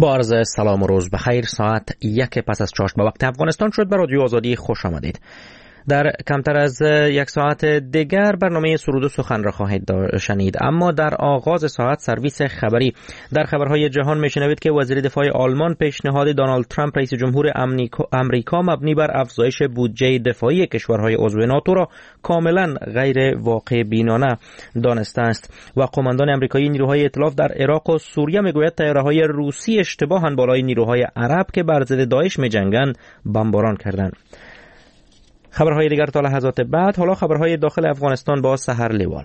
با عرض سلام و روز بخیر. ساعت 1 پس از چاشت به وقت افغانستان شد. به رادیو آزادی خوش آمدید. در کمتر از 1 ساعت دیگر برنامه سرود و سخن را خواهید شنید، اما در آغاز ساعت سرویس خبری. در خبرهای جهان میشنوید که وزیر دفاع آلمان پیشنهاد دونالد ترامپ رئیس جمهور امریکا مبنی بر افزایش بودجه دفاعی کشورهای عضو ناتو را کاملا غیر واقع بینانه دانسته است. و قماندان امریکایی نیروهای ائتلاف در عراق و سوریه میگوید طیاره‌های روسی اشتباهاً بالای نیروهای عرب که بر ضد داعش میجنگند بمباران کردند. خبرهای دیگر تا لحظات بعد. حالا خبرهای داخل افغانستان با سحر لیوال.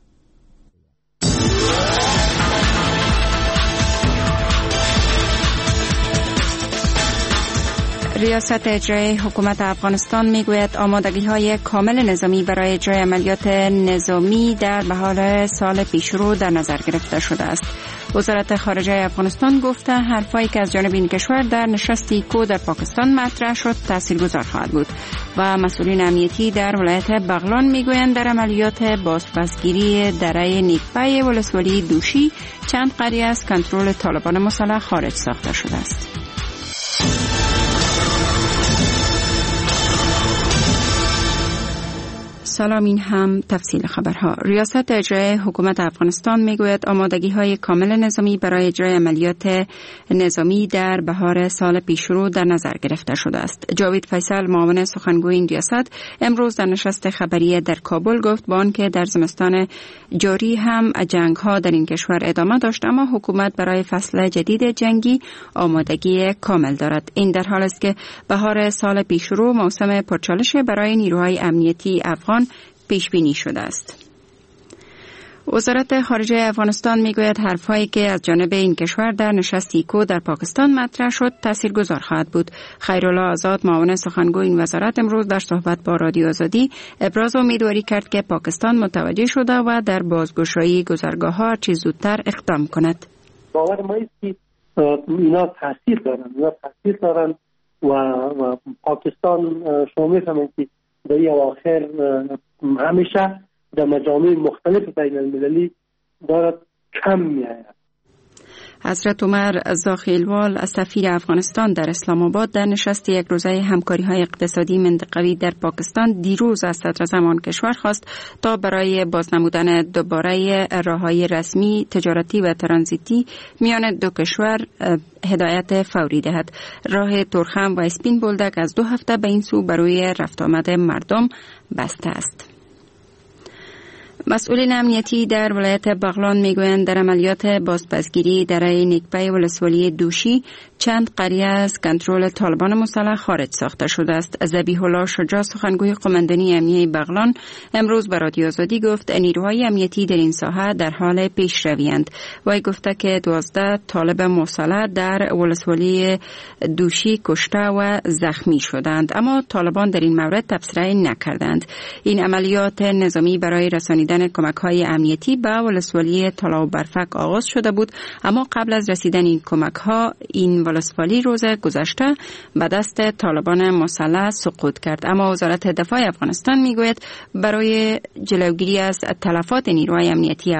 ریاست اجرایی حکومت افغانستان میگوید آمادگی‌های کامل نظامی برای اجرای عملیات نظامی در بهار سال پیشرو در نظر گرفته شده است. وزارت خارجه افغانستان گفته حرفایی که از جانب این کشور در نشست ایکو در پاکستان مطرح شد تاثیرگذار خواهد بود. و مسئولین امنیتی در ولایت بغلان میگویند در عملیات بازپسگیری دره نیکپای ولسوالی دوشی چند قریه از کنترل طالبان مسلح خارج ساخته شده است. سلام، این هم تفصیل خبرها. ریاست اجرایی حکومت افغانستان میگوید آمادگی‌های کامل نظامی برای اجرای عملیات نظامی در بهار سال پیشرو در نظر گرفته شده است. جاوید فیصل، معاون سخنگوی این ریاست، امروز در نشست خبری در کابل گفت با آنکه در زمستان جاری هم جنگ‌ها در این کشور ادامه داشت، اما حکومت برای فصل جدید جنگی آمادگی کامل دارد. این در حالی است که بهار سال پیشرو موسم پرچالش برای نیروهای امنیتی افغان پیش بینی شده است. وزارت خارجه افغانستان میگوید حرفهایی که از جانب این کشور در نشست ایکو در پاکستان مطرح شد تاثیرگذار خواهد بود. خیرالله آزاد، معاون سخنگوی این وزارت، امروز در صحبت با رادیو آزادی ابراز امیدواری کرد که پاکستان متوجه شده و در بازگشایی گذرگاه‌ها چه زودتر اقدام کند. باور ما است که اینا تاثیر دارن و پاکستان شما می‌فهمید که در این اواخر همیشه در مجامع مختلف بین المللی دارد کم می‌آید. حضرت عمر زاخیلوال، سفیر افغانستان در اسلام آباد، در نشست یک روزه همکاری‌های اقتصادی منطقوی در پاکستان دیروز از صدراعظم کشور خواست تا برای بازنمودن دوباره راه‌های رسمی، تجارتی و ترانزیتی میان دو کشور هدایت فوری دهد. راه تورخم و اسپین بولدک از 2 هفته به این سو برای رفت آمد مردم بسته است. مسئولین امنیتی در ولایت بغلان میگویند در عملیات بازپسگیری دره نیکپای ولسوالی دوشی چند قریه از کنترل طالبان مسلح خارج ساخته شده است. ذبیح الله شجاع، سخنگوی قماندانی امنیتی بغلان، امروز به رادیو آزادی گفت نیروهای امنیتی در این ساحه در حال پیشروی‌اند. وی گفته که 12 طالب مسلح در ولسوالی دوشی کشته و زخمی شدند، اما طالبان در این مورد تبصره نکردند. این عملیات نظامی برای رسانیدن کمک‌های امنیتی به ولسوالی طلا و برفک آغاز شده بود، اما قبل از رسیدن این کمک‌ها این ولسوالی روز گذشته به دست طالبان مسلح سقوط کرد. اما وزارت دفاع افغانستان میگوید برای جلوگیری از تلفات نیروهای امنیتی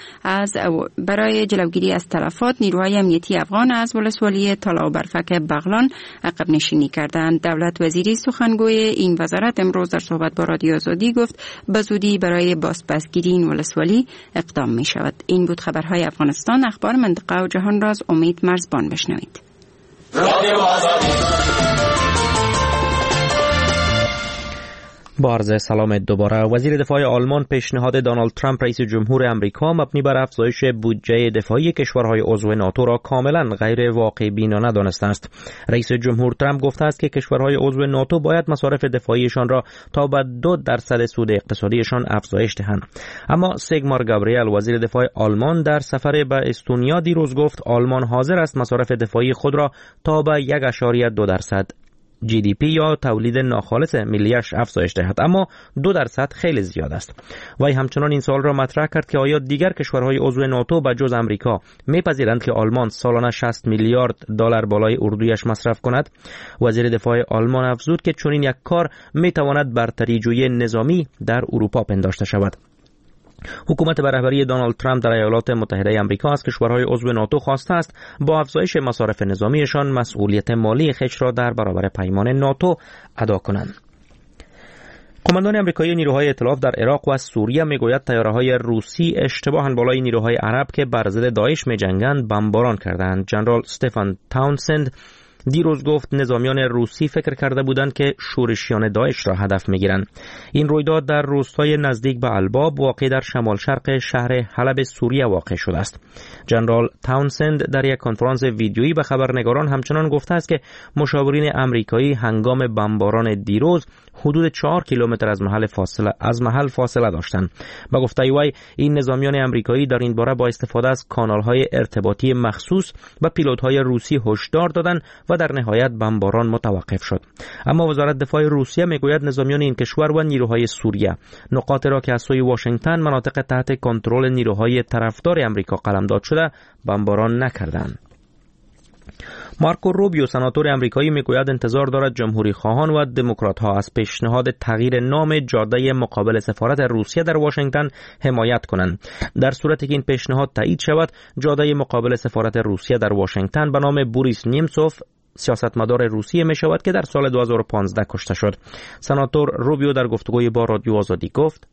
افغان از ولسوالی طلا و برفک بغلان عقب نشینی کردند. دولت وزیری سخنگوی این وزارت امروز در صحبت با رادیو آزادی گفت به زودی برای بازپسگیری این ولسوالی اقدام می شود. این بود خبرهای افغانستان. اخبار منطقه و جهان را از امید مرزبان بشنوید. با عرض سلام دوباره. وزیر دفاع آلمان پیشنهاد دونالد ترامپ رئیس جمهور امریکا مبنی بر افزایش بودجه دفاعی کشورهای عضو ناتو را کاملا غیر واقع بینانه دانسته است. رئیس جمهور ترامپ گفته است که کشورهای عضو ناتو باید مصارف دفاعیشان را تا به 2% سود اقتصادیشان افزایش دهند. اما سیگمار گابریل، وزیر دفاع آلمان، در سفر به استونیا دیروز گفت آلمان حاضر است مصارف دفاعی خود را تا به 1.2% GDP یا تولید ناخالص ملیش افزایش دهد، اما 2% خیلی زیاد است. وی همچنان این سوال را مطرح کرد که آیا دیگر کشورهای عضو ناتو به جز امریکا میپذیرند که آلمان سالانه 60 میلیارد دلار بالای اردویش مصرف کند؟ وزیر دفاع آلمان افزود که چنین یک کار میتواند برتری جویی نظامی در اروپا پنداشته شود. حکومت به رهبری دونالد ترامپ در ایالات متحده آمریکا از کشورهای عضو ناتو خواسته است با افزایش مصارف نظامیشان مسئولیت مالی خویش را در برابر پیمان ناتو ادا کنند. قماندان آمریکایی نیروهای ائتلاف در عراق و از سوریه میگوید طیاره‌های روسی اشتباهاً بالای نیروهای عرب که بر ضد داعش می‌جنگند بمباران کردند. جنرال استفان تاونسند دیروز گفت نظامیان روسی فکر کرده بودند که شورشیان داعش را هدف می‌گیرند. این رویداد در روستای نزدیک به الباب واقع در شمال شرق شهر حلب سوریه واقع شده است. جنرال تاونسند در یک کنفرانس ویدیویی به خبرنگاران همچنان گفته است که مشاورین آمریکایی هنگام بمباران دیروز حدود 4 کیلومتر از محل فاصله داشتند. با گفته وی این نظامیان آمریکایی در این باره با استفاده از کانال‌های ارتباطی مخصوص به پیلوت‌های روسی هشدار دادند و در نهایت بمباران متوقف شد. اما وزارت دفاع روسیه میگوید نظامیان این کشور و نیروهای سوریه نقاط را که از سوی واشنگتن مناطق تحت کنترل نیروهای طرفدار آمریکا قلمداد شده بمباران نکردند. مارکو روبیو سناتور آمریکایی میگوید انتظار دارد جمهوری خواهان و دموکرات ها از پیشنهاد تغییر نام جاده مقابل سفارت روسیه در واشنگتن حمایت کنند. در صورتی که این پیشنهاد تایید شود، جاده مقابل سفارت روسیه در واشنگتن به نام بوریس نیمسوف سیاستمدار روسیه می شود که در سال 2015 کشته شد. سناتور روبیو در گفتگوی با رادیو آزادی گفت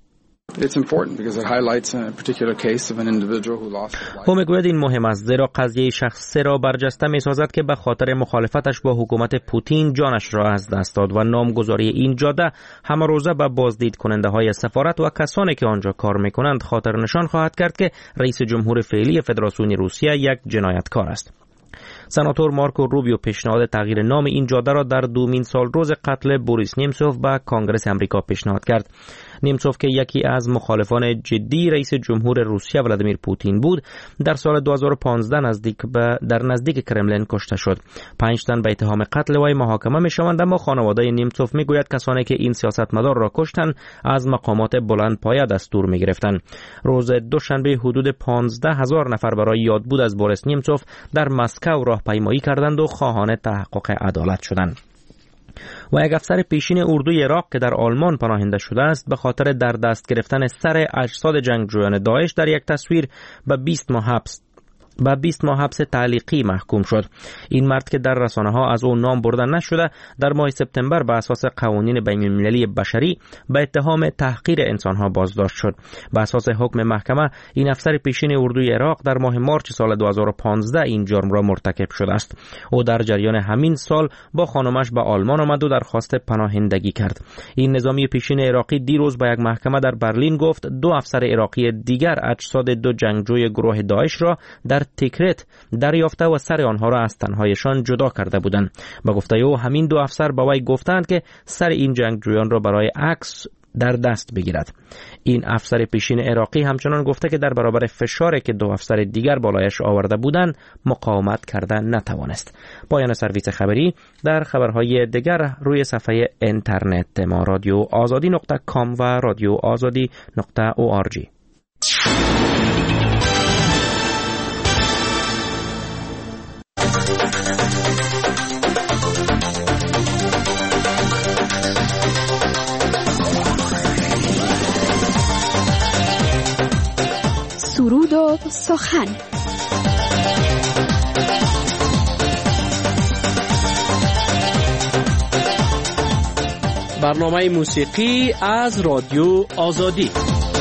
او میگوید این مهم است زیرا قضیه شخصی را برجسته می سازد که به خاطر مخالفتش با حکومت پوتین جانش را از دست داد و نامگذاری این جاده همه روزه به بازدید کننده های سفارت و کسانی که آنجا کار می کنند خاطر نشان خواهد کرد که رئیس جمهور فعلی فدراسیون روسیه یک جنایتکار است. سناتور مارکو روبیو پیشنهاد تغییر نام این جاده را در دومین سال روز قتل بوریس نیمسوف به کانگرس آمریکا پیشنهاد کرد. نیمسوف که یکی از مخالفان جدی رئیس جمهور روسیه ولادیمیر پوتین بود، در سال 2015 در نزدیک کرملین کشته شد. 5 تن به اتهام قتل وی محاکمه می‌شوند، اما خانواده نیمسوف میگوید کسانی که این سیاستمدار را کشتند از مقامات بلندپایه دستور می‌گرفتند. روز دوشنبه حدود 15,000 نفر برای یادبود از بوریس نیمسوف در مسکو راهپیمایی کردند و خواهان تحقق عدالت شدند. و یک افسر پیشین اردوی عراق که در آلمان پناهنده شده است به خاطر در دست گرفتن سر اجساد جنگجویان داعش در یک تصویر به 20 ماه حبس تعلیقی محکوم شد. این مرد که در رسانه ها از او نام برده نشده در ماه سپتامبر به اساس قوانین بین المللی بشری به اتهام تحقیر انسان ها بازداشت شد. به اساس حکم محکمه این افسر پیشین اردوی عراق در ماه مارچ سال 2015 این جرم را مرتکب شده است. او در جریان همین سال با خانمش به آلمان آمد و درخواست پناهندگی کرد. این نظامی پیشین عراقی دیروز به یک محکمه در برلین گفت 2 افسر عراقی دیگر اجساد 2 جنگجوی گروه داعش را در تیکرت دریافته و سر آنها را از تنهایشان جدا کرده بودند. با گفته او همین 2 افسر با وی گفتند که سر این جنگجویان را برای عکس در دست بگیرد. این افسر پیشین عراقی همچنان گفته که در برابر فشاری که 2 افسر دیگر بالایش آورده بودند مقاومت کرده نتوانست. پایان سرویس خبری. در خبرهای دیگر روی صفحه اینترنت ما radioazadi.com و radioazadi.org. سرود و سخن. برنامه موسیقی از رادیو آزادی.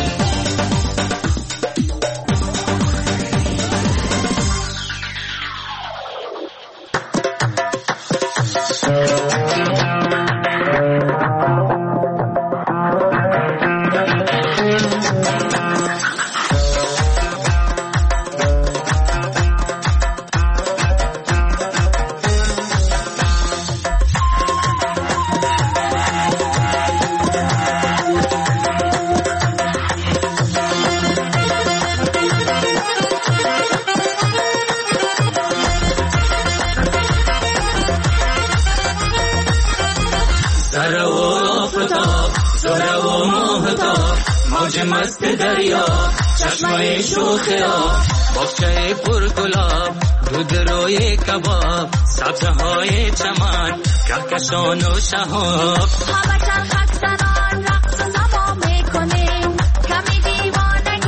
مست دریا چشمای شوخیا باغچه پرگلاب دود روی کباب سبزهای چمن کهکشان و شهاب همه چرخک زنان رقص و نما میکنیم کمی دیوانگی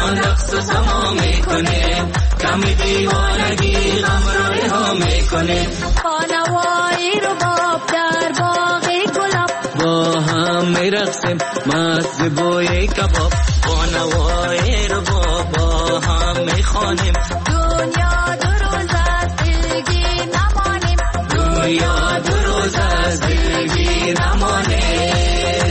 زندگان رقص و سما میکنیم کم دیوانگی غم رو رها میکنیم خانوایی رو باب در باغ گلاب با هم میرقصیم مست بوی کباب خانوایی رو با هم میخوانیم دنیا دو روز از دلگیر نمانیم دنیا دو روز از دلگیر نمانیم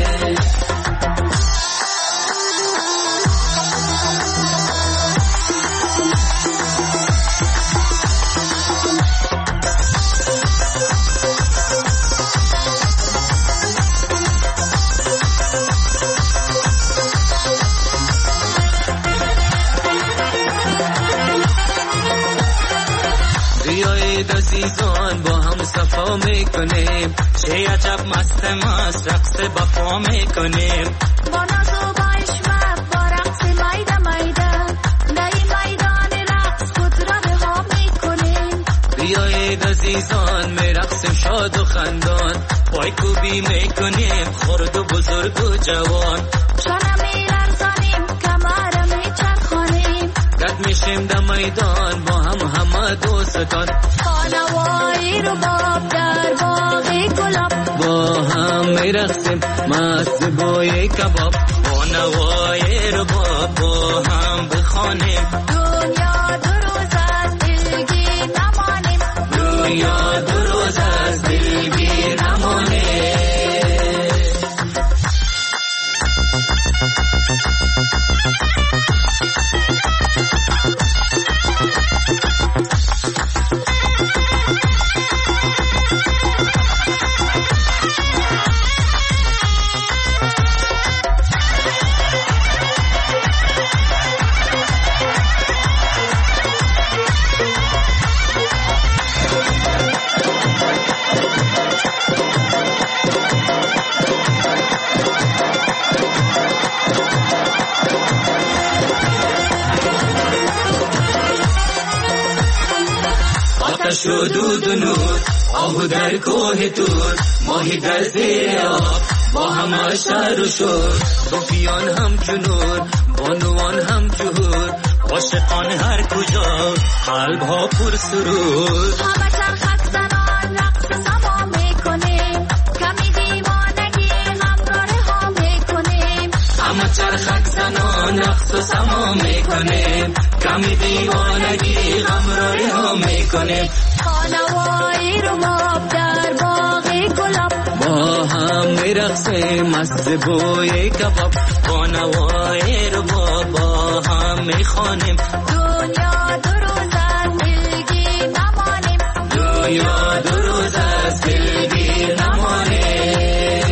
عزیزان با هم صفا میکنیم چه عجب مست مست رقص بپا میکنیم با ناز و با عشمت با رقص میده میده در میدان رقص خود را رها میکنیم بیایید عزیزان میرقصیم شاد و خندان پای کوبی میکنیم خرد و بزرگ و جوان شانه میلرزانیم کمر میچرخانیم رد میشیم در میدان با هم همه دوستان خانوایی رو باب در باغ گلاب با هم میرقصیم مست بوی کباب خانوایی رو با هم بخوانیم دنیا دو روز از دلگیر نمانیم دنیا دو روز از دلگیر نمانیم آتش و دود و نور آهو در کوه تور ماهی در زیر آب با همه شر و شور صوفیان هم جنور بانوان هم جهور عاشقان هر کجا قلب ها پر سرور همه چرخک زنان رقص سما میکنیم کمی دیوانگی هم را رها میکنیم همه چرخک زنان رقص و سما میکنیم کمی دیوانگی غم را رها میکنیم خانوایی رو باب در باغ گلاب با هم میرقصیم مست بوی کباب خانوایی رو با هم میخوانیم دنیا دو روز از دلگیر نمانیم دنیا دو روز از دلگیر نمانیم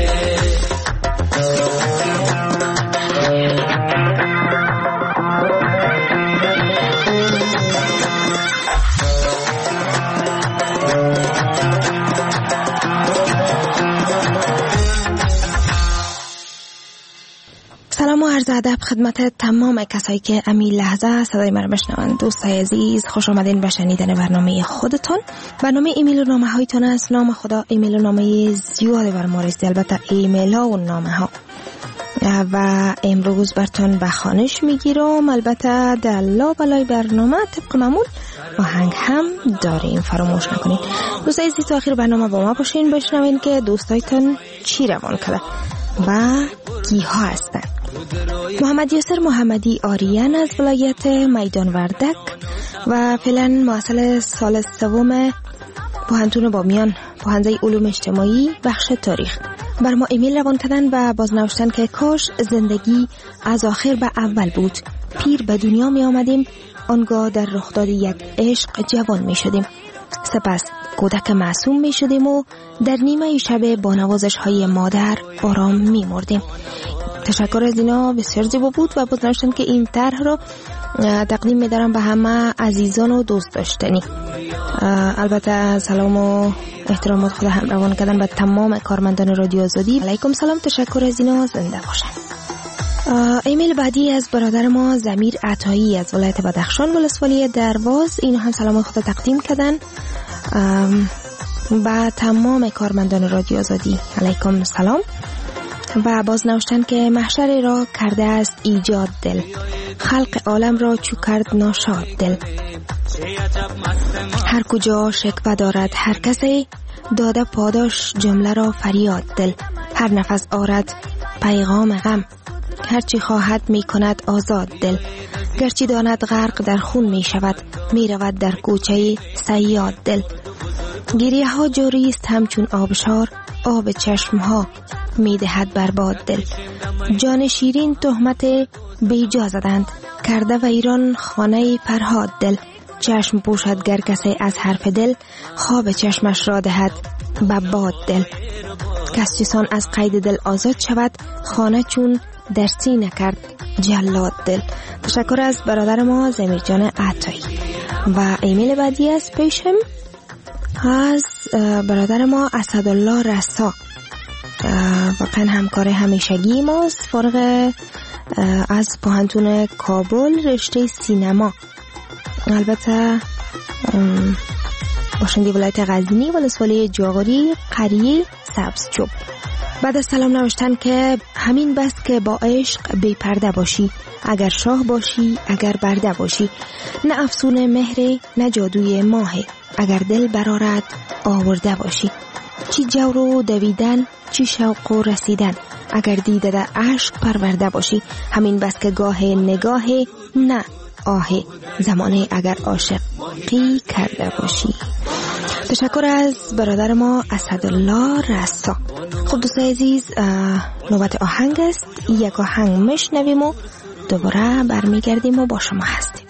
سلام و عرض ادب خدمت تمام کسایی که امی لحظه صدای من بشنوند. دوستای عزیز خوش آمدین به شنیدن برنامه خودتون. برنامه ایمیل و نامه هایتون است. نام خدا ایمیل و نامه زیاد بر ما رسید، البته ایمیل ها و نامه ها، و امروز براتون به خوانش میگیرم. البته در لابلای برنامه طبق معمول آهنگ هم داریم، فراموش نکنید. دوستای عزیز تا آخر برنامه با ما باشین، بشنوین که دوستایتون چی روان کرده و کیها هستن. محمد یاسر محمدی آریان از ولایت میدان وردک و فعلا محصل سال سوم پوهنتون بامیان، پوهنده علوم اجتماعی، بخش تاریخ، بر ما ایمیل روان کردن و بازنوشتن که کاش زندگی از آخر به اول بود. پیر به دنیا می آمدیم، آنگاه در رخداد یک عشق جوان می شدیم، سپس کودک معصوم می شدیم و در نیمه شب با نوازش های مادر آرام می مردیم. تشکر از اینا بسیار زیبا بود و بازنوشتن که این طرح رو تقدیم می دارم به همه عزیزان و دوست داشتنی. البته سلام و احترامات خود هم روان کردن به تمام کارمندان رادیو آزادی. علیکم سلام، تشکر از اینا، زنده باشن. ایمیل بعدی از برادر ما ضمیر عطایی از ولایت بدخشان ولسوالی درواز. اینا هم سلام خود تقدیم کردن به تمام کارمندان رادیو آزادی. علیکم سلام. و باز نوشتن که محشر را کرده است ایجاد دل، خلق عالم را چو کرد ناشاد دل. هر کجا شکوه دارد هر کسی، داده پاداش جمله را فریاد دل. هر نفس آرد پیغام غم، هرچی خواهد می کند آزاد دل. گرچه داند غرق در خون می شود، می رود در کوچه صیاد دل. گریه ها جاری است همچون آبشار، آب چشم ها می دهد برباد دل. جان شیرین تهمت بیجا زدند، کرده و ایران خانه فرهاد دل. چشم پوشد گر کسی از حرف دل، خواب چشمش را دهد بباد دل. کس چسان از قید دل آزاد شود، خانه چون در سینه کرد جلاد دل. تشکر از برادر ما زمیر جان عطایی. و ایمیل بعدی از پیشم از برادر ما اسدالله رسا، واقعا همکار همیشگی ماست، فارغ از پوهنتون کابل رشته سینما، البته باشنده ولایت غزنی، ولسوالی جاغوری، قریه سبزچوب. بعد از سلام نوشتن که همین بس که با عشق بی پرده باشی، اگر شاه باشی اگر برده باشی، نه افسون مهر نه جادوی ماه، اگر دل برارد آورده باشی. چی جور و دویدن چی شوق و رسیدن، اگر دیده در عشق پرورده باشی. همین بس که گاه نگاه نه آه، زمانه اگر عاشقی کرده باشی. تشکر از برادر ما اسدالله رسا. خب دوستای عزیز، نوبت آهنگ است. یک آهنگ میشنویم و دوباره برمیگردیم و با شما هستیم.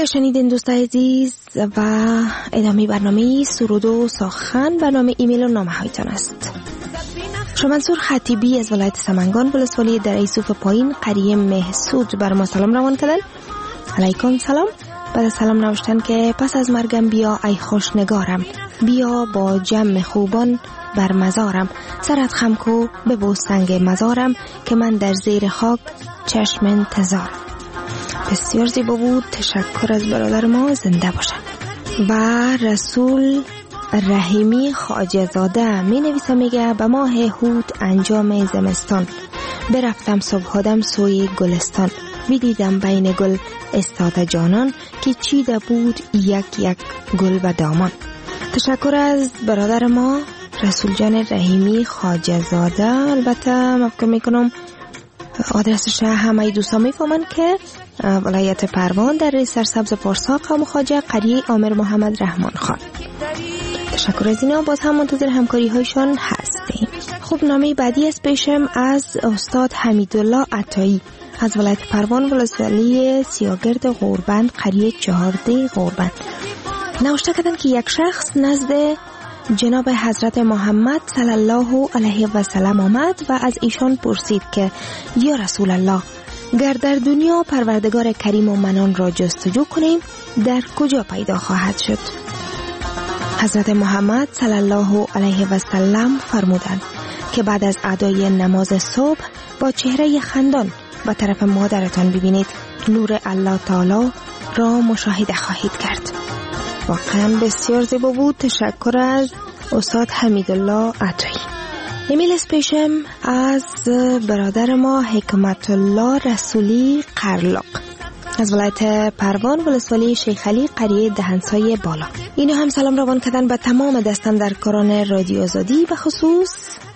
که شنیدین دوستای عزیز و ادامه برنامه سرود و سخن برنامه ایمیل و نامه هایتان است. شمنصور خطیبی از ولایت سمنگان ولسوالی در ایسوف پایین قریه محسود بر ما سلام روان کردن. علیکم سلام. بعد سلام نوشتن که پس از مرگم بیا ای خوشنگارم، بیا با جمع خوبان بر مزارم، سرت خم کو ببوس سنگ مزارم که من در زیر خاک چشم انتظارم. بسیار زیبا بود. تشکر از برادر ما. زنده باشن. و رسول رحیمی خواجه زاده می نویسه، میگه به ماه هود انجام زمستان برفتم صبحادم سوی گلستان، بیدیدم بین گل استاده جانان که چیده بود یک یک گل و دامان. تشکر از برادر ما رسول جان رحیمی خواجه زاده. البته مفکر میکنم آدرسش همه دوستان میفهمن که ولایت پروان در سرسبز پارسا قوم خواجه قریه عامر محمد رحمان خان. تشکر از اینا. باز هم منتظر همکاری هایشان هستیم. خب نامه بعدی از پیشم از استاد حمیدالله عطایی از ولایت پروان ولسوالی سیاگرد غوربند قریه 14 غوربند. نوشته کردن که یک شخص نزد جناب حضرت محمد صلی الله علیه و سلم آمد و از ایشان پرسید که یا رسول الله، گر در دنیا پروردگار کریم و منان را جستجو کنیم در کجا پیدا خواهد شد؟ حضرت محمد صلی الله علیه و سلم فرمودند که بعد از ادای نماز صبح با چهره خندان به طرف مادرتان ببینید، نور الله تعالی را مشاهده خواهید کرد. واقعا بسیار زیبا بود. تشکر از استاد حمیدالله عطایی. ایمیل اسپیشم از برادر ما حکمت الله رسولی قرلاق از ولایت پروان ولسوالی شیخ علی قریه دهنسای بالا. اینا هم سلام روان کردن به تمام دستاندرکاران رادیو آزادی، به خصوص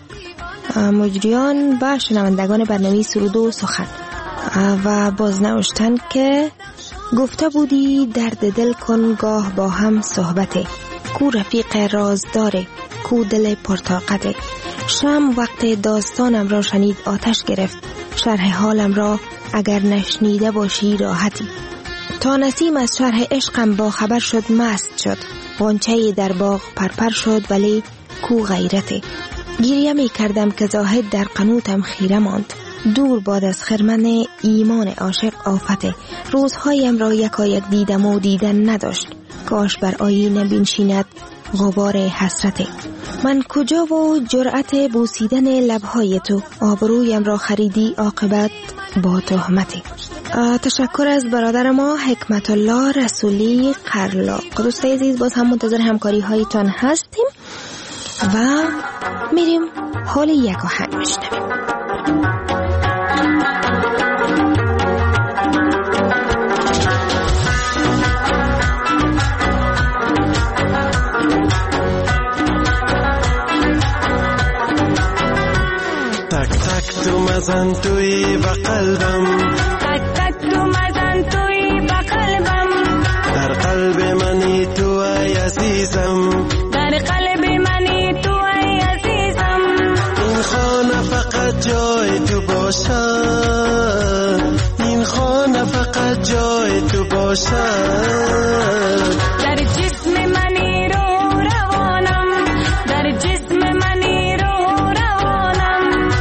مجریان و شنوندگان برنامه سرود و سخن. و باز نوشتن که گفته بودی درد دل کن گاه با هم صحبته، کو رفیق رازداره، کو دل پرطاقته. شم وقت داستانم را شنید آتش گرفت، شرح حالم را اگر نشنیده باشی راحتی. تا نسیم از شرح عشقم با خبر شد مست شد، غنچه در باغ پرپر شد ولی کو غیرته. گریه می کردم که زاهد در قنوتم خیره ماند، دور باد از خرمن ایمان عاشق آفته. روزهایم را یکایک دیدم و دیدن نداشت، کاش بر آیینه بنشیند غبار حسرته. من کجا و جرأت بوسیدن لبهای تو، آبرویم را خریدی عاقبت با تهمته. تشکر از برادر ما حکمت الله رسولی قرلاق. دوستای عزیز باز هم منتظر همکاری هایتان هستیم و میریم حال یک آهنگ بشنویم. تو مزن توی با قلبم، تک تک تو مزن توی با قلبم، در قلب منی تو ای عزیزم، در قلب منی تو ای عزیزم. این خانه فقط جای تو باشد، این خانه فقط جای تو باشد. در جسم منی رو روانم، در جسم منی رو روانم.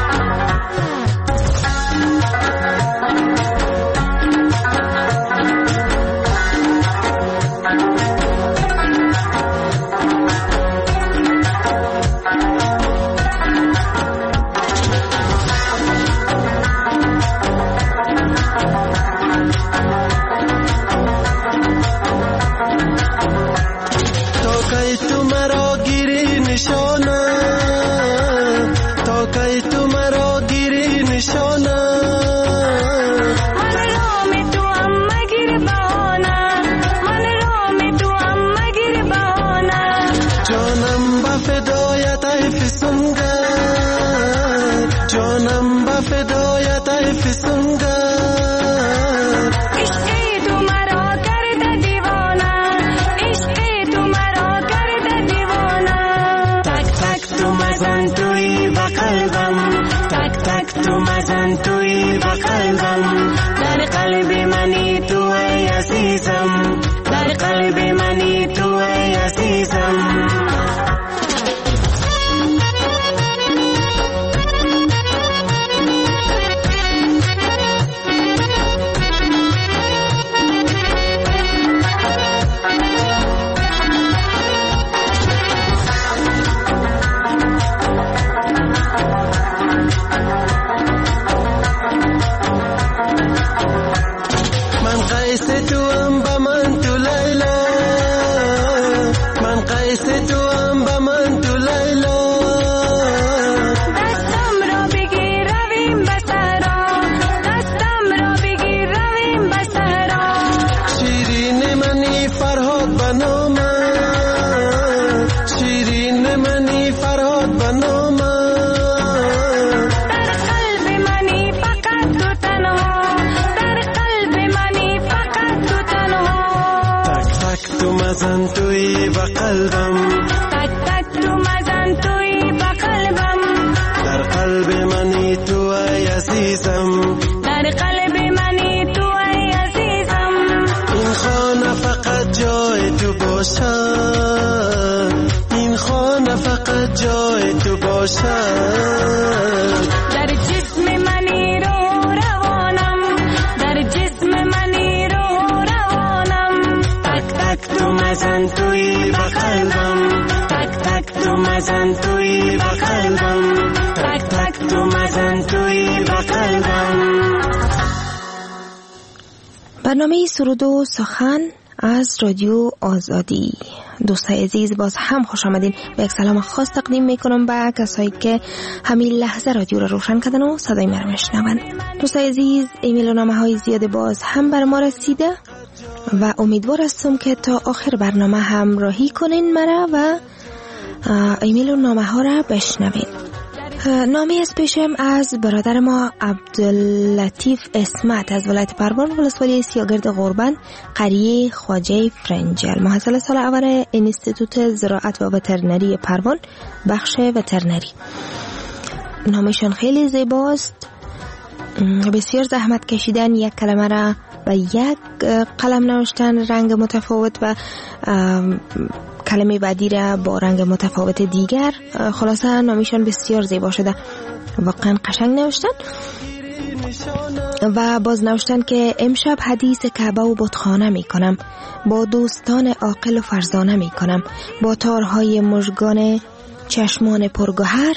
قلب منی تو ای عزیزم. این خانه فقط جای تو باشد. در جسم منی رو روانم، در جسم منی رو روانم. تک تک تو مزن توی با قلبم، تک تک تو مزن توی با قلبم، تک تک تو مزن توی با قلبم. برنامه سرود و سخن از رادیو آزادی. دوستای عزیز باز هم خوش آمدین و یک سلام خاص تقدیم میکنم به کسایی که همین لحظه رادیو را روشن کردن و صدای ما را میشنون. دوستای عزیز ایمیل و نامه های زیاد باز هم بر ما رسیده و امیدوار هستم که تا آخر برنامه همراهی کنین مرا و ایمیل و نامه ها را بشنوین. نامه از پیشم از برادر ما عبداللطیف اسمت از ولایت پروان ولسوالی سیاگرد غربن قریه خواجه فرنجل، محصل سال اول انستیتوت زراعت و وترنری پروان بخش وترنری. نامشان خیلی زیباست، بسیار زحمت کشیدن یک کلمه را و یک قلم نوشتن رنگ متفاوت و کلمه بعدی را با رنگ متفاوت دیگر. خلاصه نامشان بسیار زیبا شده، واقعا قشنگ نوشتن و باز نوشتن که امشب حدیث کعبه و بتخانه می کنم، با دوستان عاقل و فرزانه می کنم، با تارهای مژگان چشمان پرگوهر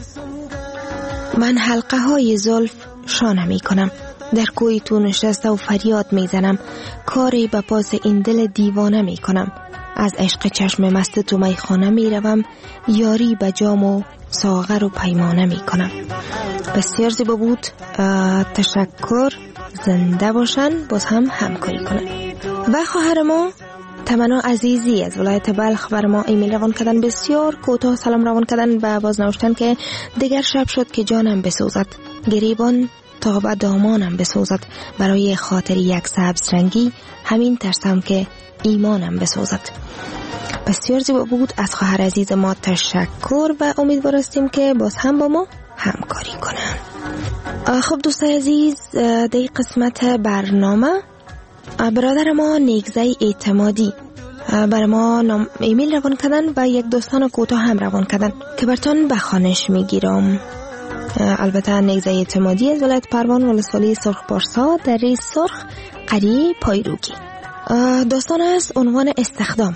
من حلقه های زلف شانه می کنم، در کوی تو نشسته و فریاد می زنم، کاری به پاس این دل دیوانه می کنم، از عشق چشم مست تو میخانه می روم، یاری به جام و ساغر و پیمانه می کنم. بسیار زیبا بود، تشکر، زنده باشن، باز هم همکاری کنن. و خواهر ما تمنا عزیزی از ولایت بلخ بر ما ایمیل روان کردن، بسیار کوتاه سلام روان کردن و باز نوشتن که دیگر شب شد که جانم بسوزد، گریبان تا به دامانم بسوزد، برای خاطر یک سبز رنگی همین ترسم که ایمانم بسوزد. بسیار زیبا بود، از خواهر عزیز ما تشکر و امیدوار هستیم که باز هم با ما همکاری کنن. خب دوستای عزیز، در قسمت برنامه برادر ما نیگزه اعتمادی بر ما ایمیل روان کردن و یک داستان کوتاه هم روان کردن که براتون بخوانش میگیرم. البته نیگزه اعتمادی از ولایت پروان ولسوالی سرخ پارسا در سرخ قریه پایروکی. داستان است عنوان استخدام.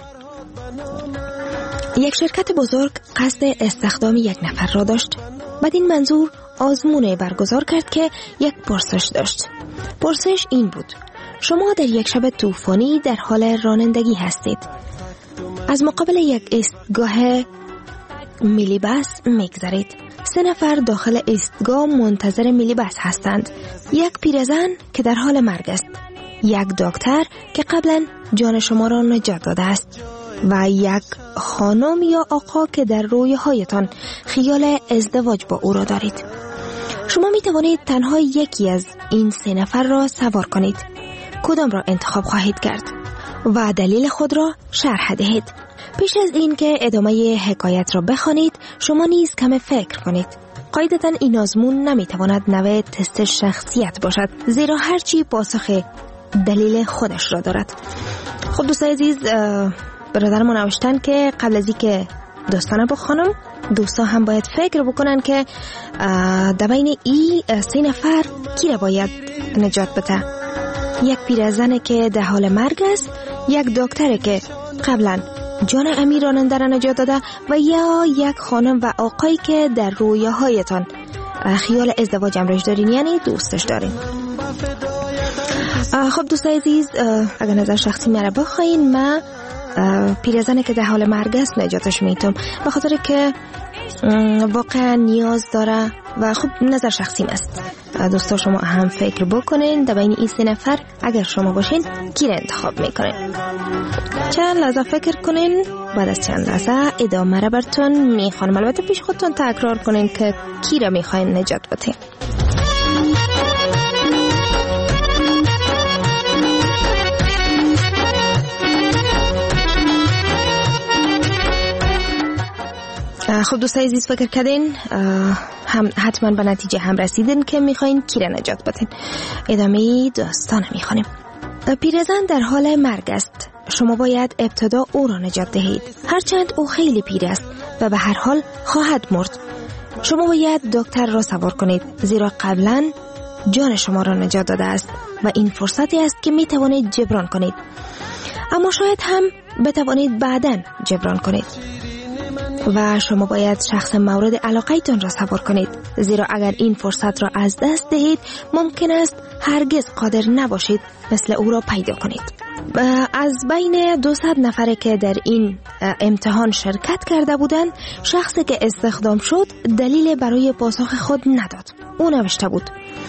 یک شرکت بزرگ قصد استخدام یک نفر را داشت. بعد این منظور آزمون برگزار کرد که یک پرسش داشت. پرسش این بود: شما در یک شب طوفانی در حال رانندگی هستید. از مقابل یک ایستگاه میلیبس میگذرید. 3 نفر داخل ایستگاه منتظر میلیبس هستند. یک پیرزن که در حال مرگ است، یک دکتر که قبلا جان شما را نجات داده است و یک خانم یا آقا که در رویاهایتان خیال ازدواج با او را دارید. شما می توانید تنها یکی از این 3 نفر را سوار کنید. کدام را انتخاب خواهید کرد و دلیل خود را شرح دهید. پیش از این که ادامه حکایت را بخوانید، شما نیز کم فکر کنید. قاعدتاً این آزمون نمی تواند نوع تست شخصیت باشد، زیرا هرچی پاسخ دلیل خودش را دارد. خب دوستای عزیز، برادر ما نوشتن که قبل از اینکه داستان بخونم، دوستا هم باید فکر بکنن که در بین این 3 نفر کی را باید نجات بده. یک پیرزنه که در حال مرگ است، یک دکتره که قبلا جان امیر راننده را نجات داده و یا یک خانم و آقایی که در رویاهایتان خیال ازدواج امرش دارین، یعنی دوستش دارین. خب دوستای عزیز، اگر نظر شخصی مرا بخواین، من پیرزنه که در حال مرگ است نجاتش میتونم، به خاطر که واقعا نیاز داره و خب نظر شخصیم است. دوستا شما هم فکر بکنین در بین این 3 نفر اگر شما باشین کی را انتخاب میکنین. چند لحظه فکر کنین، بعد از چند لحظه ادامه را براتون میخوانم. البته پیش خودتون تکرار کنین که کی را میخواین نجات بدین. خب دوستای عزیز، فکر کردین هم حتما به نتیجه هم رسیدین که میخواین کی را نجات بدین. ادامه داستان میخوانیم. پیرزن در حال مرگ است. شما باید ابتدا او را نجات دهید، هرچند او خیلی پیر است و به هر حال خواهد مرد. شما باید دکتر را سوار کنید، زیرا قبلا جان شما را نجات داده است و این فرصتی است که میتوانید جبران کنید، اما شاید هم بتوانید بعداً جبران کنید. و شما باید شخص مورد علاقه‌تان را سوار کنید، زیرا اگر این فرصت را از دست دهید ممکن است هرگز قادر نباشید مثل او را پیدا کنید. از بین 200 نفره که در این امتحان شرکت کرده بودند، شخصی که استخدام شد دلیل برای پاسخ خود نداد. او نوشته بود: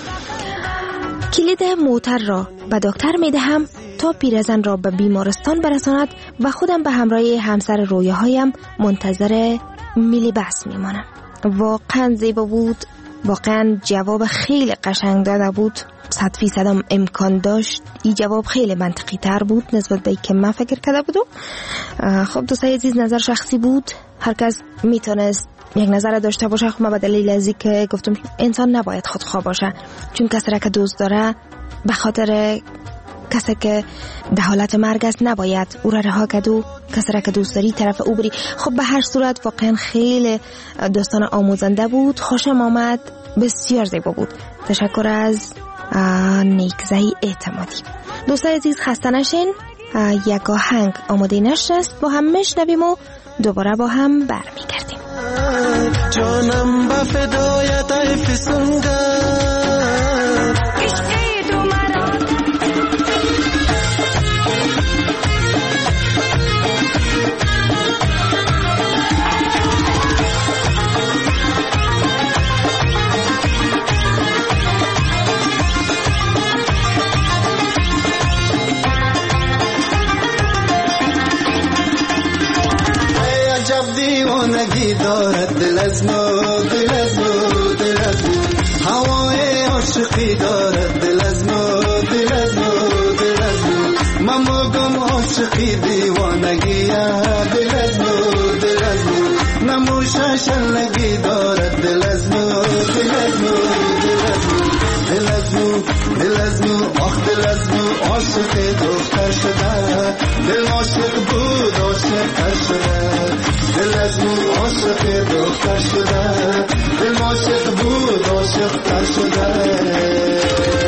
کلید موتر را به دکتر میدهم تا پیرزن را به بیمارستان برساند و خودم به همراه همسر رویاهایم منتظر میلیبس میمانم. واقعا زیبا بود، واقعا جواب خیلی قشنگ داده بود، 100% هم امکان داشت. این جواب خیلی منطقی تر بود نسبت به که من فکر کرده بودم. خب دوستای عزیز، نظر شخصی بود، هر کس میتونست یک نظر داشته باشه. خب من به دلیل از اینکه گفتم انسان نباید خودخواه باشه، چون کسی را که دوست داره به خاطر کسی که در حالت مرگ است نباید او را رها کرد و کسی را که دوست داری طرف او بری. خب به هر صورت واقعا خیلی داستان آموزنده بود، خوشم آمد، بسیار زیبا بود. تشکر از نیکزهی اعتمادی. دوستای عزیز، خسته نشین، یک آهنگ آماده نشست، با هم میشنویم و دوباره با هم برمیگردیم. جانم به فدایت ای فسونگر، دیوانگی دارد دل از ما، دل از ما، دل از ما، هوای عاشقی دارد دل از ما، دل از ما، دل از ما، من مگم عاشقی دیوانگی دل از ما، دل از ما، نموششنگی دارد دل از ما، دل از ما، دل از ما، دل از ما، دل از ما، آخ دل از ما، عاشق دختر شده، دل عاشق بود عاشق شده، دل از مو عاشق دختر شده، دل عاشق بود عاشق تر شده.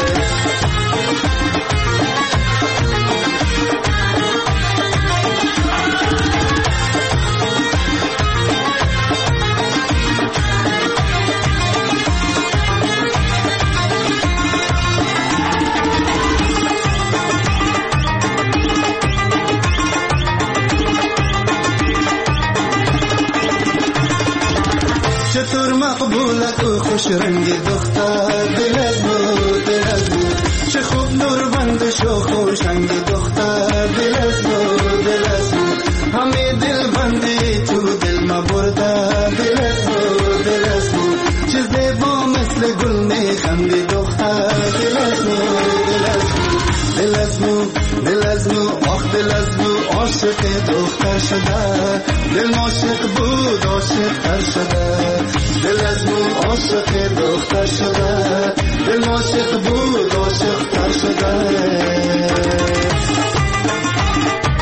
چطور مقبولت و خوش رنگ دختر، دل از مو، دل از مو، چه خوب نور بندش و خوشنگ دختر، دل از مو، دل از مو، همه دل بندی تو دل ما برده، دل از مو، دل از مو، چه زیبا مثل گل میخندی دختر، دل از مو، دل از مو، دل از مو، دل از مو، آخ دل از مو، عاشق دختر شده، دل عاشق بود عاشق تر شده، دل از مو عاشق دختر شده، دل عاشق بود عاشق تر شده.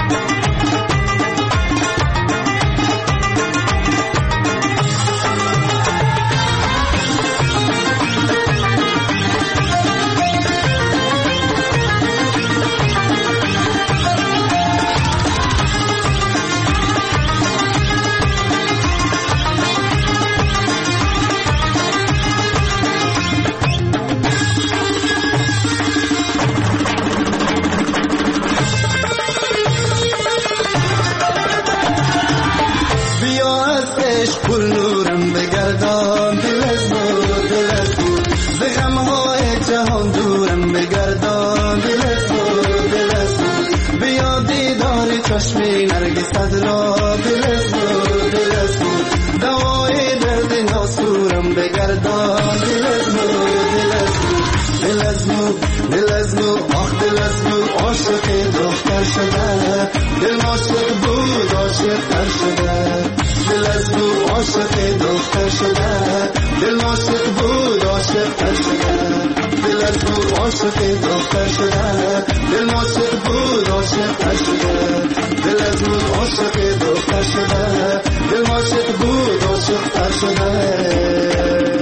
بلورم بگردان دل از بود دل از بود ز غمهای جهان دورم بگردان دل از بود دل از بود بیا دیدار چشم نرگست را دل از بود دل از بود دوای درد ناسورم بگردان دل از بود دل از بود دل از بود دل از بود آخ دل از بود عاشق دختر شده دل عاشق بود عاشق تر شده دل از بود عاشق دختر شده دل عاشق بود عاشق تر شده دل از بود عاشق دختر شده دل عاشق بود عاشق تر شده دل از بود عاشق دختر شده دل عاشق بود عاشق تر شده.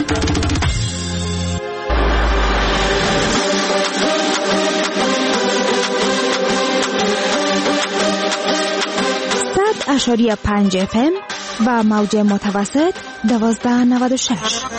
اشاری 5 FM و موج متوسط 1296.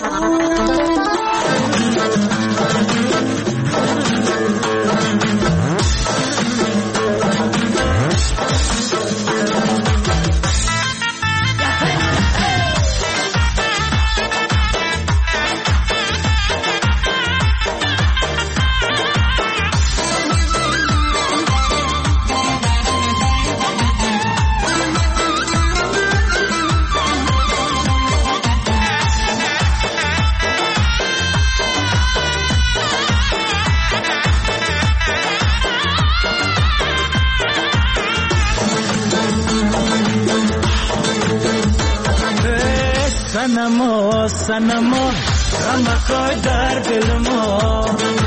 سنما غمکای در دل ما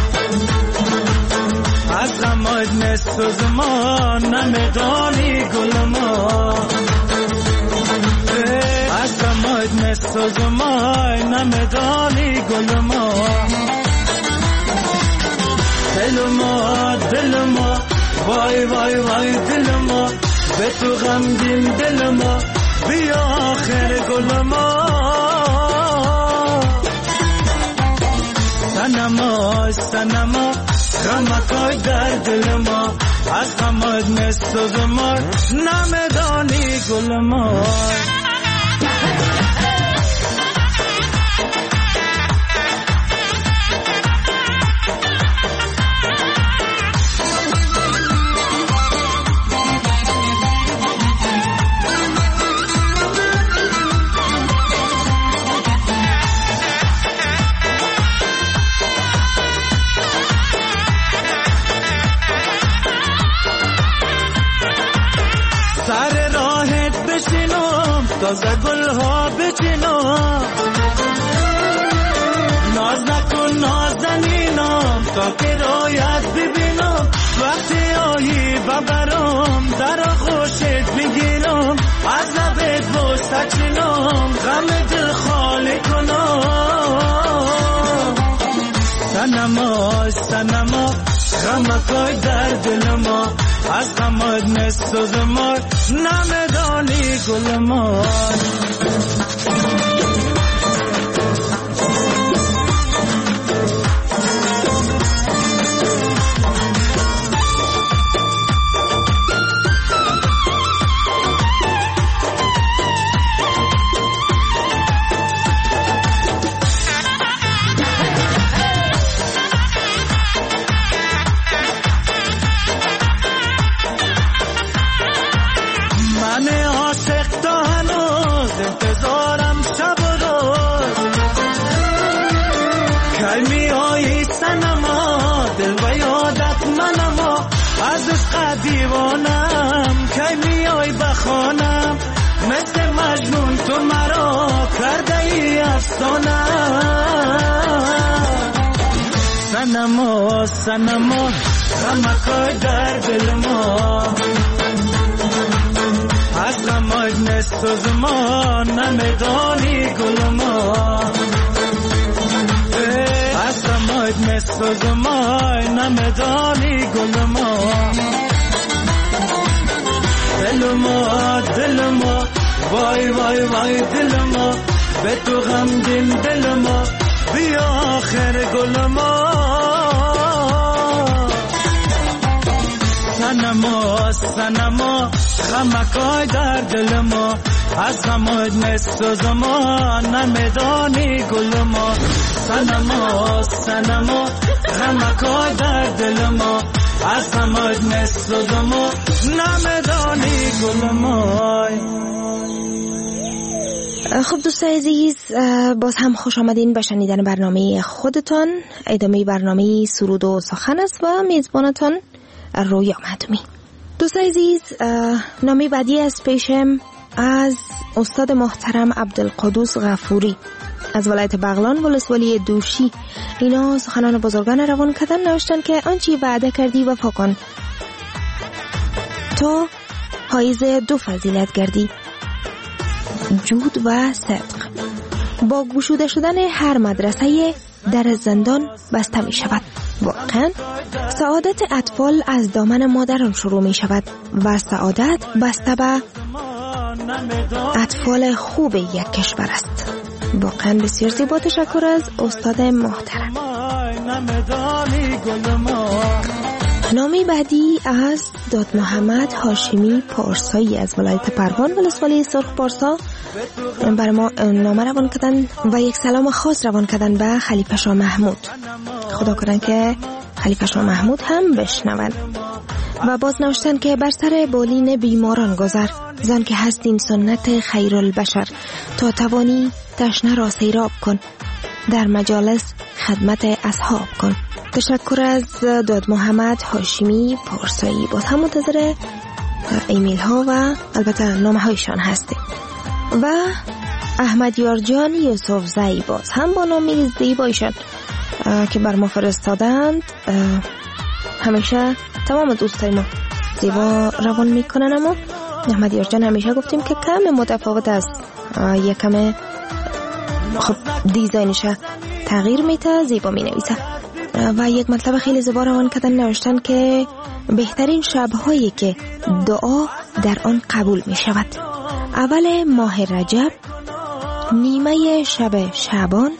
از غمات نسوز ما نمیدانی گل ما از غمات نسوز ما نمیدانی گل ما دل ما وای وای وای دل ما به تو غمگین دل ما بیا آخر گل ما سنما غمکای در دل ما از غمات نسوز ما نمیدانی گل ما تازه گل ها بچینم ناز نکن نازنینم تا که رویت ببینم وقتی آیی ببرم در آغوشت میگیرم از لبت بوسه چینم غم دل خالی کنم سنما غمکای در دل ما از غمات نسوز ما نمیدانی گل ما دیوانم کی میای بخوانم مثل مجنون تو مرا کرده ای افسانه سنما غمکای در دل ما از غمات نسوز ما نمیدانی گل ما از غمات نسوز ما نمیدانی گل ما دل ما وای وای وای دل ما به تو غمگین دل ما بیا آخر گل ما سنما غمکای در دل ما از غمت نسوز ما نمیدانی گل ما سنما سنما غمکای در دل ما از غمت نسوز ما نمیدانی گل ما. خب دوستان عزیز، باز هم خوش آمدین به شنیدن برنامه خودتان. ادامه برنامه سرود و سخن است و میزبانتان رویا معدومی. دوستان عزیز، نامه بعدی از پیشم از استاد محترم عبدالقدوس غفوری از ولایت بغلان ولسوالی دوشی. اینا سخنان بزرگان روان کردن، نوشتن که آنچه وعده کردی وفا کن تا حائز 2 فضیلت گردی، جود و صدق. با گشوده شدن هر مدرسه در زندان بسته می شود. واقعا سعادت اطفال از دامن مادران شروع می شود و سعادت بسته به اطفال خوب یک کشور است. واقعا بسیار زیبا. تشکر از استاد محترم. نامه بعدی از داد محمد هاشمی پارسایی از ولایت پروان ولسوالی سرخ پارسا برای ما نامه روان کردن و یک سلام خاص روان کردن به خلیفه شاه محمود. خدا کنن که خلیفه شاه محمود هم بشنون. و باز نوشتن که بر سر بالین بیماران گذر، زن که هستیم سنت خیرالبشر، تا توانی تشنه را سیراب کن، در مجالس خدمت اصحاب کن. تشکر از داد محمد هاشمی پارسایی. باز هم منتظر ایمیل ها و البته نامه هایشان هستیم. و احمد یارجان یوسف زی باز هم با نامه زیبایشان که بر ما فرستادند. همیشه تمام دوستای ما زیبا روان میکنن، اما احمد یارجان همیشه گفتیم که کم متفاوت است، یکم خب دیزاینش تغییر میده، زیبا می نویسه. و یک مطلب خیلی زیبا روان کردن، نوشتن که بهترین شب‌هایی که دعا در آن قبول می شود: اول ماه رجب، نیمه شب شعبان،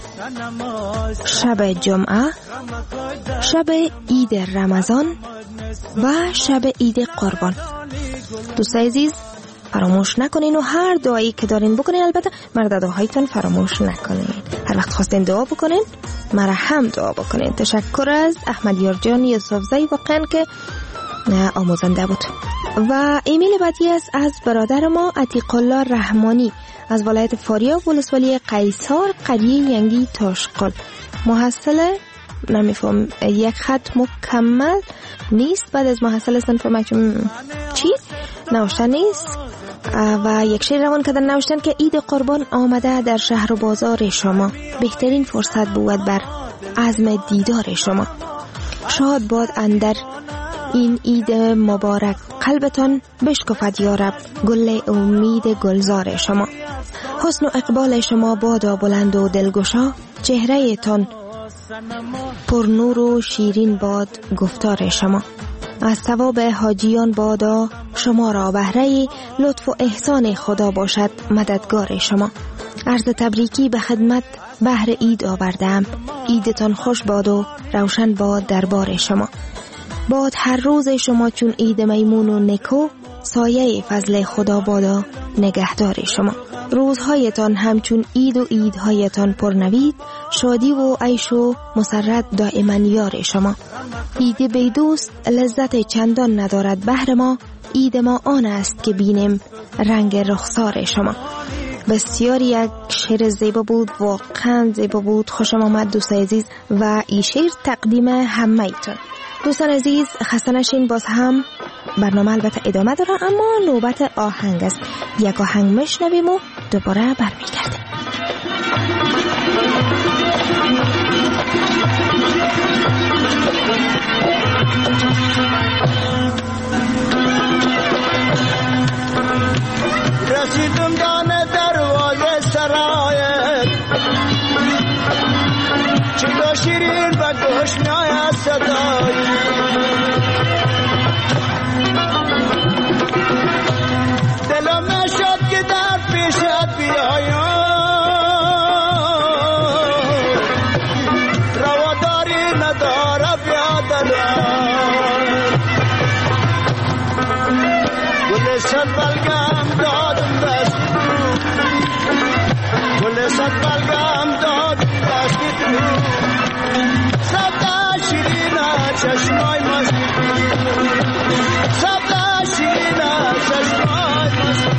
شب جمعه، شب عید رمضان و شب عید قربان. دوستان عزیز فراموش نکنین و هر دعایی که دارین بکنین. البته مرد دعایتون فراموش نکنین، هر وقت خواستین دعا بکنین مرا هم دعا بکنین. تشکر از احمد یارجان یوسفزی، واقعا که آموزنده بود. و ایمیل بعدی است از برادر ما عتیق الله رحمانی از ولایت فاریاب ولسوالی قیصار قریه ینگی تاشقال. محصل نمیفهم، یک خط مکمل نیست، بعد از محصل سنفرمکشن چی نوشتن نیست. و یک شعر روان کردن، نوشتن که عید قربان آمده در شهر و بازار شما، بهترین فرصت بود بر عزم دیدار شما. شاد باد اندر این عید مبارک، قلبتان بشکفد یا رب گل امید گلزار شما. حسن و اقبال شما بادا بلند و دلگشا، چهره تان پر نور و شیرین باد گفتار شما. از ثواب حاجیان بادا شما را بهره لطف و احسان خدا باشد مددگار شما. عرض تبریکی به خدمت بهر عید آوردم، عیدتان خوش باد و روشن باد دربار شما. باد هر روز شما چون عید میمون و نکو، سایه فضل خدا بادا نگهدار شما. روزهایتان همچون عید و عیدهایتان پرنوید، شادی و عیش و مسرت دائما یار شما. عید بیدوست لذت چندان ندارد بهر ما، عید ما آن است که بینیم رنگ رخسار شما. بسیار یک شعر زیبا بود، واقعا زیبا بود. خوشم آمد دوستان عزیز و این شعر تقدیم همه ایتون. دوستان عزیز خسته نشین، باز هم برنامه البته ادامه داره، اما نوبت آهنگ است. یک آهنگ میشنویم و دوباره برمیگردیم. رسیدم دانه دروازه سرایت، چیلا شیرین و گوش میآید صدای. دلم نشد که در پیشت بیایم، رواداری نداره بیا دلم. گل گل صد بلگم دادم دست گل صد بلگم دادم دست سبدا شیرینه چشمای مست سبدا شیرینه چشمای مست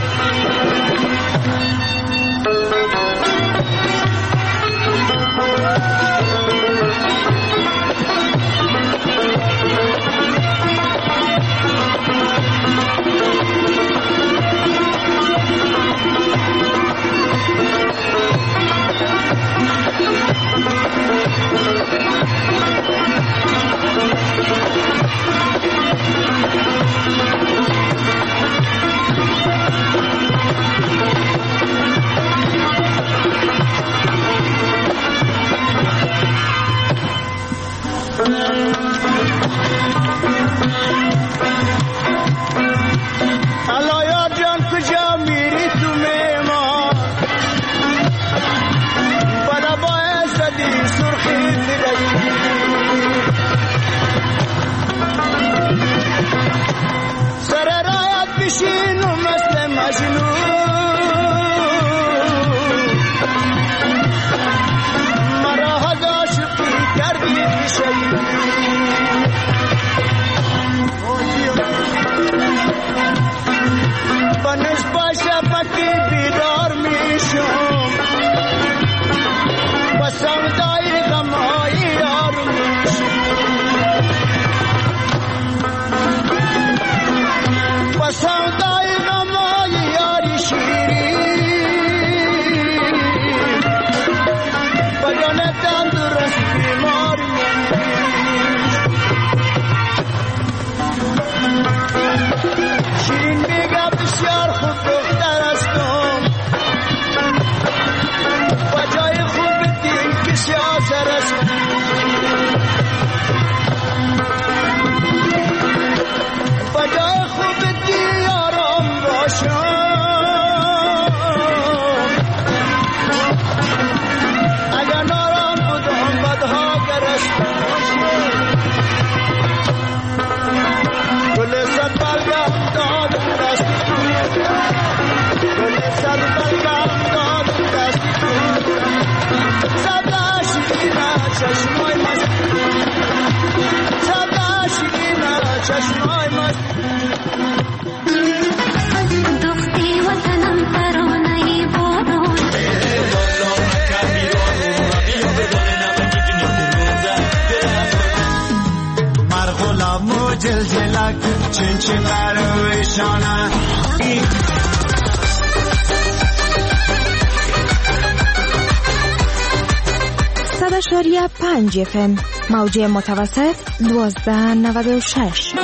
صداشوریه 5 FM موجه متوسط 1296.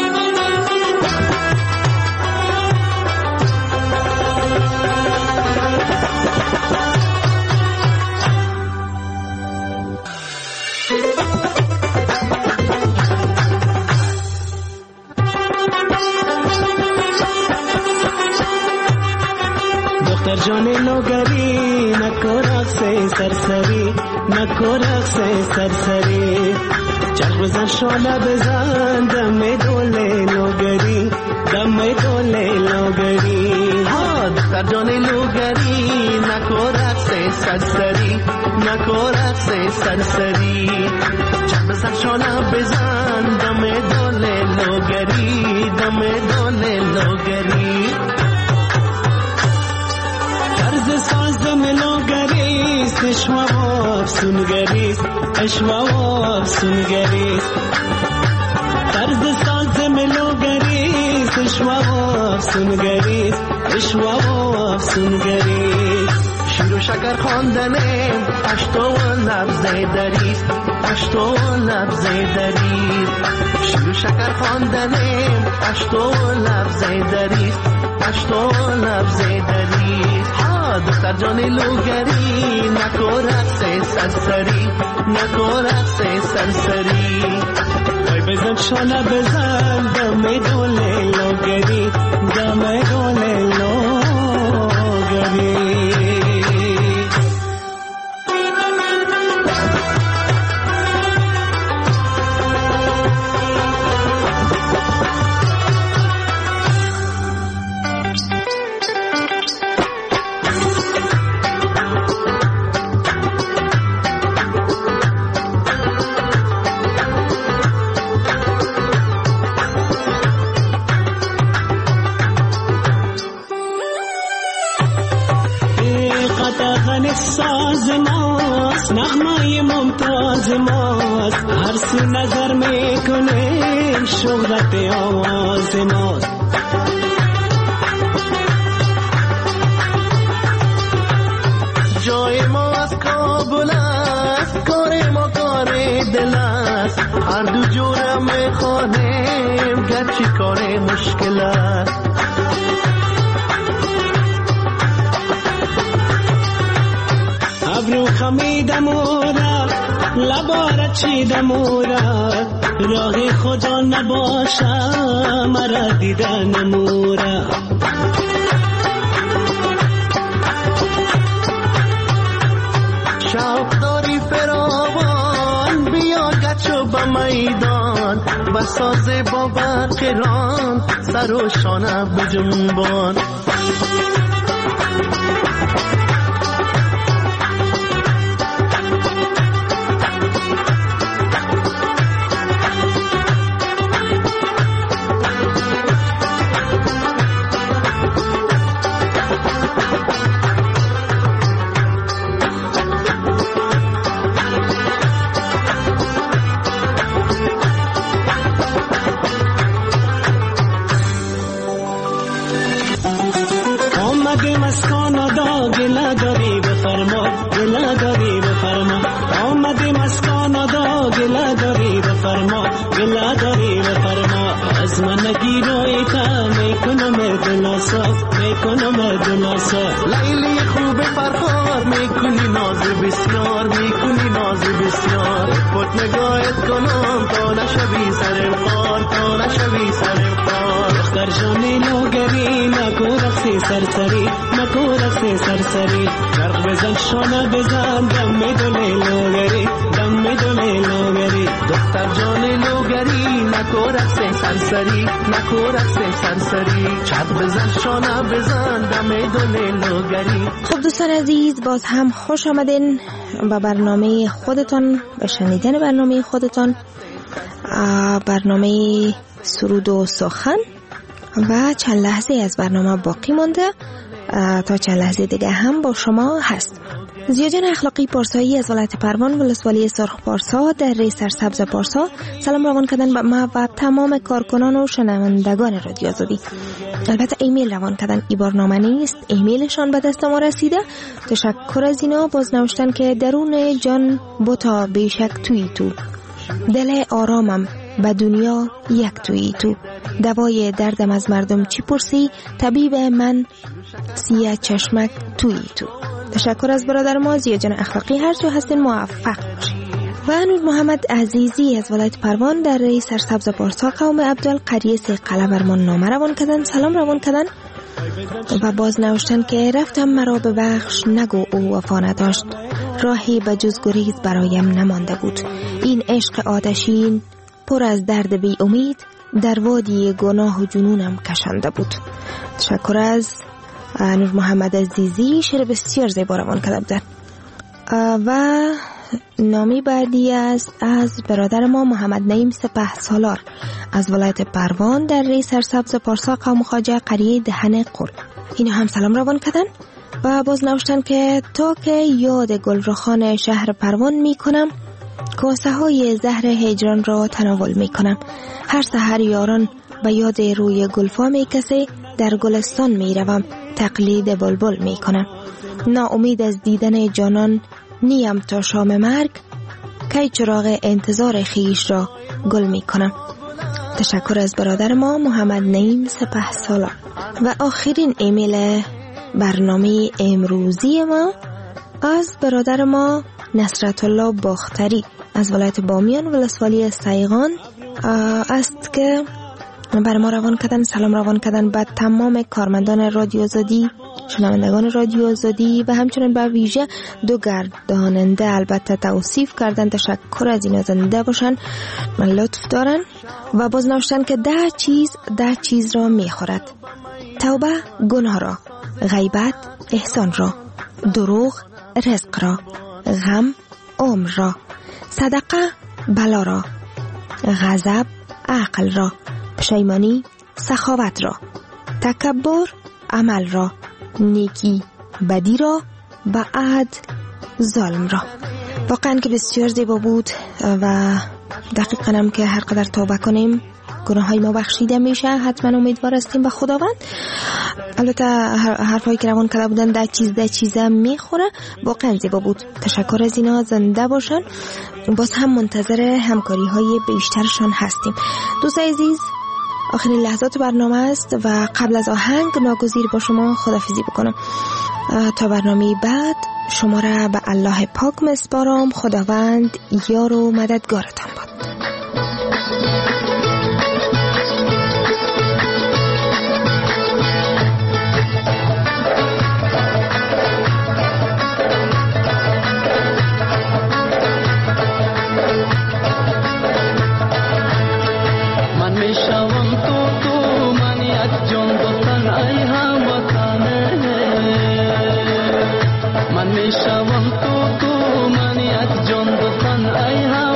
دختر جان نوگری نکو رقص سرسری نکو رقص سرسری چرخ بزن شعله بزن دم دوله نوگری دم دوله نوگری دختر جان نوگری نکو رقص سرسری نکو رقص سرسری چرخ بزن شعله بزن دم دوله نوگری دم دوله نوگری ساز ملوگریست اشواب سونگریست اشواب سونگریست طرز ساز ملوگریست اشواب سونگریست اشواب سونگریست شیر و شکر خواندنه پشت و لب زیدریست پشت و لب زیدریست شیر و شکر خواندنه پشت و لب زیدریست پشت و لب زیدریست دختر جان لوگری نکو رقص سرسری نکو رقص سرسری وای بزن شانه بزن دم دوله لوگری دم دوله لوگری ساز ماست، نغمه ممتاز ماست، هر سو نظر میکنه شهرت آواز ماست. جای ما از کابل است، کار ما کار دل است، هر دو جورم میخوانیم گرچه کار مشکل است. ابرو خمیدم اورا لبارا چیدم اورا، راه خدا نباشم مرا دیدن مورا. شوق داری فراوان بیا گچو به میدان، و ساز با برقران سر و شانه بجنبان. لیلی خوب فرخار میکنی ناز بسیار، میکنی ناز بسیار، خود نگاهت کنم تا نشوی سر خار، تا نشوی سر خار. دختر جانی نوگری نکو رقص سرسری، نکو رقص سرسری، چرخ بزن شانه بزن دم میدونه لوگری، دم میدونه لوگری. دختر جانی نوگری نکو رقص سرسری، نکو رقص سرسری، چرخ بزن شانه بزن دم میدونه لوگری. خب دوستان عزیز، باز هم خوش آمدین به برنامه خودتان، به شنیدن برنامه خودتان، برنامه سرود و سخن. و چند لحظه از برنامه باقی مونده تا چند لحظه دیگه هم با شما هست. زیاجان اخلاقی پارسایی از ولایت پروان ولسوالی سرخ پارسا در ری سرسبز پارسا سلام روان کردن به ما و تمام کارکنان و شنوندگان رادیو آزادی. البته ایمیل روان کردن، ای برنامه نیست، ایمیلشان به دست ما رسیده. تشکر از اینا. باز نوشتن که درون جان بوتا بیشک توی تو، دل آرامم به دنیا یک توی تو، دوای دردم از مردم چی پرسی، طبیب من سیاه چشمک توی تو. تشکر از برادر ما زیاجان اخلاقی، هر جا هستین موفق باشید. و نور محمد عزیزی از ولایت پروان در ری سرسبز پارسا قوم عبدالقریه قلعه برمان نامه روان کردن، سلام روان کردن و باز نوشتن که رفتم مرا به بخش نگو او وفا نداشت، راهی به جز گریز برایم نمانده بود، این عشق آتشین پر از درد بی امید در وادی گناه و جنونم کشانده بود. تشکر از نور محمد عزیزی، شعر بسیار زیبا روان کرده بودن. و نامی بعدی است از برادر ما محمد نعیم سپهسالار از ولایت پروان در ری سرسبز پارسا قوم خواجه قریه دهن قل. اینا هم سلام روان کردن و باز نوشتن که تا که یاد گلرخان شهر پروان می کنم، کاسه های زهر هجران را تناول می کنم. هر سحر یاران به یاد روی گلفا می کسی، در گلستان می روم تقلید بلبل می کنم. ناامید از دیدن جانان نیم تا شام مرگ، کی چراغ انتظار خیش را گل می کنم. تشکر از برادر ما محمد نعیم سپهسالار. و آخرین ایمیل برنامه امروزی ما از برادر ما نصرت الله باختری از ولایت بامیان ولسوالی سیغان است که بر ما روان کردن، سلام روان کردن به تمام کارمندان رادیو آزادی، شنوندگان رادیو آزادی و همچنین به ویژه دو گرداننده البته توصیف کردن. تشکر از اینا، زنده باشن، لطف دارن. و باز نوشتن که 10 چیز را میخورد: توبه گناه را، غیبت احسان را، دروغ رزق را، غم عمر را، صدقه بلا را، غضب عقل را، پشیمانی سخاوت را، تکبر عمل را، نیکی بدی را، به عهد ظالم را. واقعا که بسیار زیبا بود و دقیقاً هم که هر قدر توبه کنیم گناه های ما بخشیده میشه. حتما امیدوار هستیم به خداوند. البته حرفایی که روان کرده بودن ده چیزه میخوره. واقعا زیبا بود. تشکر از اینا، زنده باشن. باز هم منتظر همکاری های بیشترشان هستیم. دوستان عزیز، آخرین لحظات برنامه است و قبل از آهنگ ناگزیر با شما خداحافظی بکنم. تا برنامه بعد شما را به الله پاک میسپارم. خداوند یار و مددگارتان باد. من میشوم تو من یک جان دوستان ای هم